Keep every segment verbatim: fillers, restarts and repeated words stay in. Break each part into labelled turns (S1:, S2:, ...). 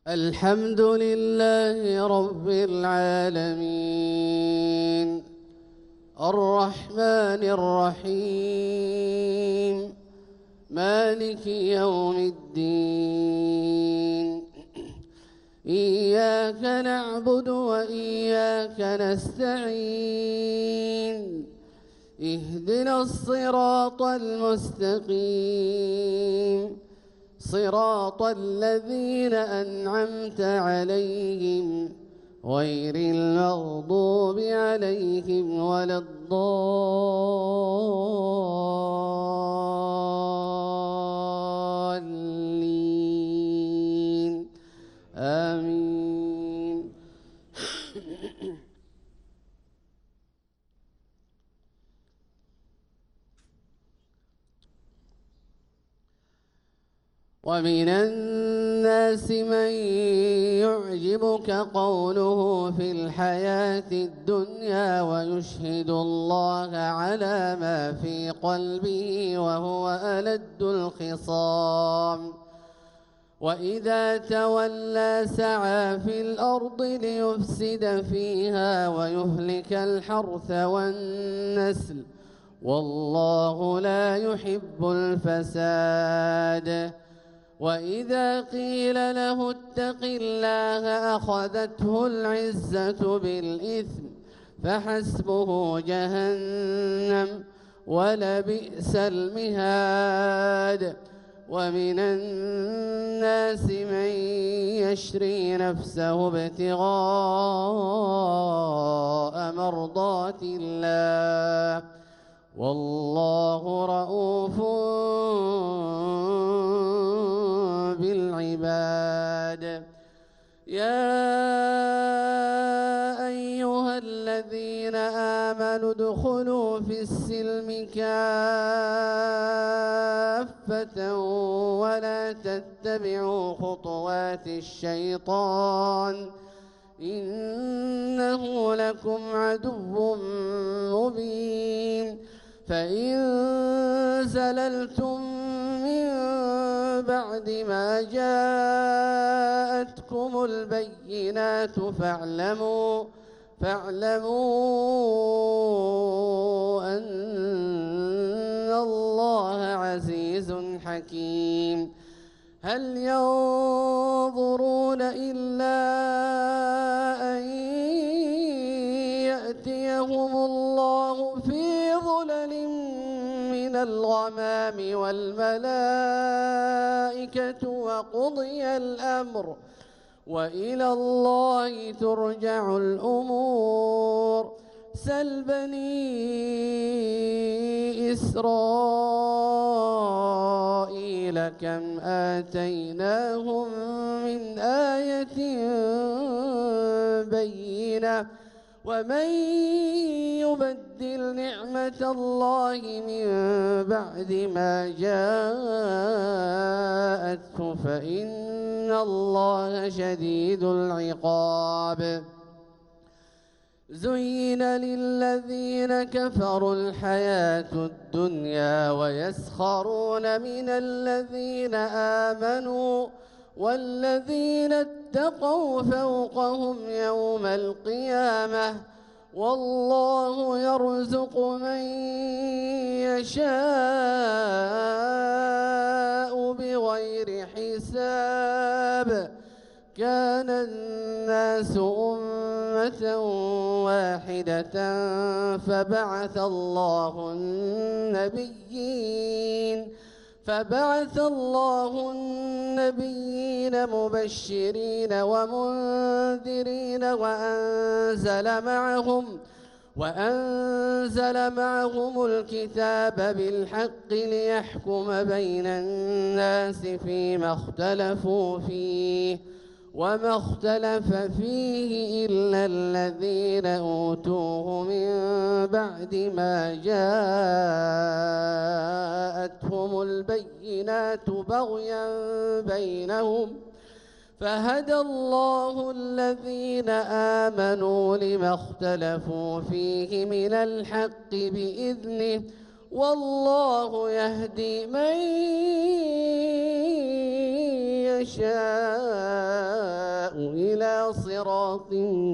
S1: الحمد لله رب العالمين الرحمن الرحيم مالك يوم الدين إياك نعبد وإياك نستعين اهدنا الصراط المستقيم صراط الذين أنعمت عليهم غير المغضوب عليهم ولا الضالين آمين. ومن الناس من يعجبك قوله في الحياة الدنيا ويشهد الله على ما في قلبه وهو ألد الخصام وإذا تولى سعى في الأرض ليفسد فيها ويهلك الحرث والنسل والله لا يحب الفساد. وإذا قيل له اتق الله أخذته العزة بالإثم فحسبه جهنم ولبئس المهاد. ومن الناس من يشري نفسه ابتغاء مرضات الله والله رؤوف بالعباد. يا أيها الذين آمنوا ادخلوا في السلم كافة ولا تتبعوا خطوات الشيطان إنه لكم عدو مبين. فإن زللتم من بعد ما جاءتكم البينات فاعلموا فاعلموا أن الله عزيز حكيم. هل ينظرون إلا أن يأتيهم الله في ظلل من الغمام والملائكة وقضي الأمر وإلى الله ترجع الأمور. سل بني إسرائيل كم آتيناهم من آية بينة ومن يبدل نعمة الله من بعد ما جاءته فإن الله شديد العقاب. زين للذين كفروا الحياة الدنيا ويسخرون من الذين آمنوا والذين اتقوا فوقهم يوم القيامة والله يرزق من يشاء بغير حساب. كان الناس أمة واحدة فبعث الله النبيين فبعث الله النبيين مبشرين ومنذرين وأنزل معهم وأنزل معهم الكتاب بالحق ليحكم بين الناس فيما اختلفوا فيه وما اختلف فيه إلا الذين أوتوه من بعد ما جاءتهم البينات بغيا بينهم فهدى الله الذين آمنوا لما اختلفوا فيه من الحق بإذنه والله يهدي من نشاء إلى صراط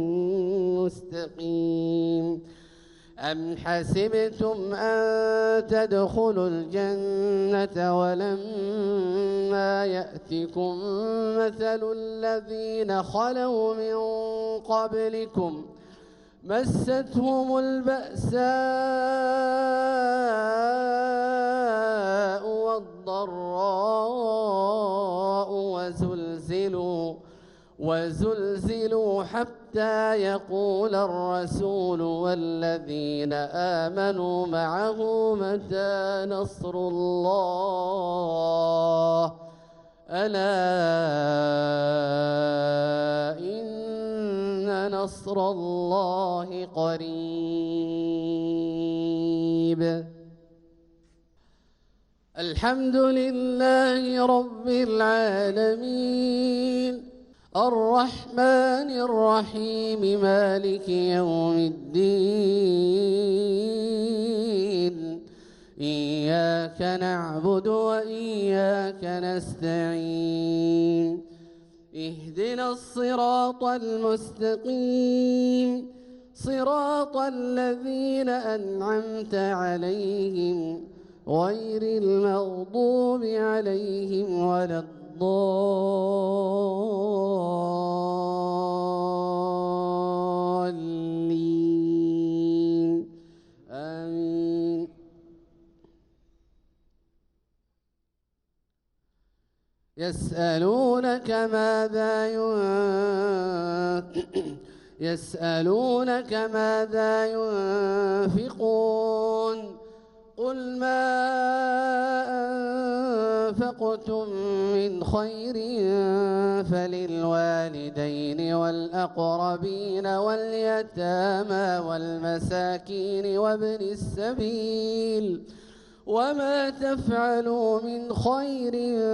S1: مستقيم. أم حسبتم أن تدخلوا الجنة ولما يأتكم مثل الذين خلوا من قبلكم مستهم البأساء والضراء وزلزلوا وزلزلوا حتى يقول الرسول والذين آمنوا معه متى نصر الله ألا إن نصر الله قريب. الحمد لله رب العالمين الرحمن الرحيم مالك يوم الدين إياك نعبد وإياك نستعين اهدنا الصراط المستقيم صراط الذين أنعمت عليهم غير المغضوب عليهم ولا الضالين آمين. يسألونك ماذا ينفقون يسألونك ماذا ينفقون قل ما أنفقتم من خير فللوالدين والأقربين واليتامى والمساكين وابن السبيل وما تفعلوا من خير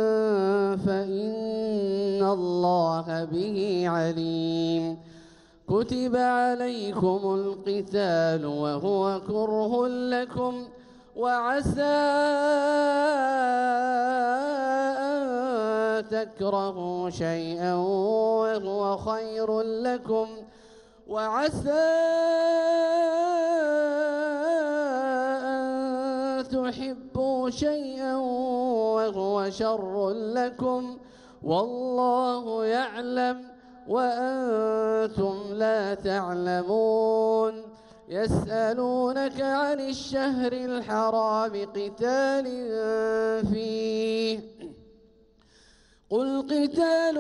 S1: فإن الله به عليم. كتب عليكم القتال وهو كره لكم وعسى أن تكرهوا شيئا وهو خير لكم وعسى أن تحبوا شيئا وهو شر لكم والله يعلم وأنتم لا تعلمون. يسألونك عن الشهر الحرام قتال فيه قل قتال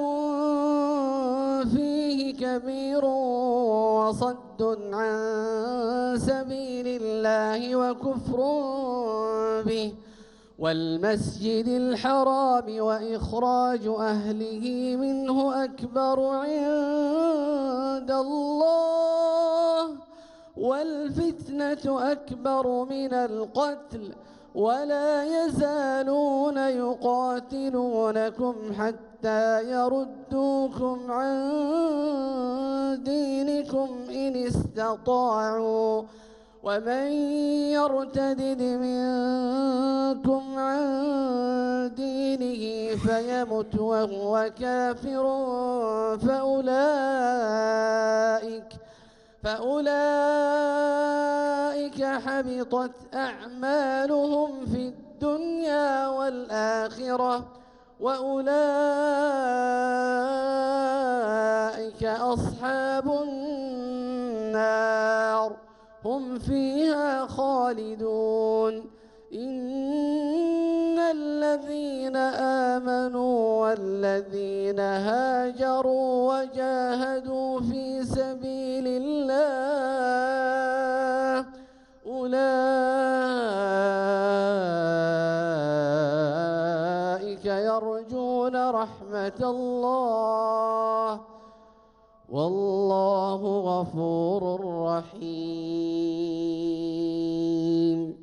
S1: فيه كبير وصد عن سبيل الله وكفر به والمسجد الحرام وإخراج أهله منه أكبر عند الله والفتنة أكبر من القتل ولا يزالون يقاتلونكم حتى يردوكم عن دينكم إن استطاعوا ومن يرتدد منكم عن دينه فيمت وهو كافر فأولئك فأولئك حبطت أعمالهم في الدنيا والآخرة وأولئك أصحاب النار هم فيها خالدون. إن الذين آمنوا والذين هاجروا وجاهدوا في سبيل الله أولئك يرجون رحمة الله والله غفور رحيم.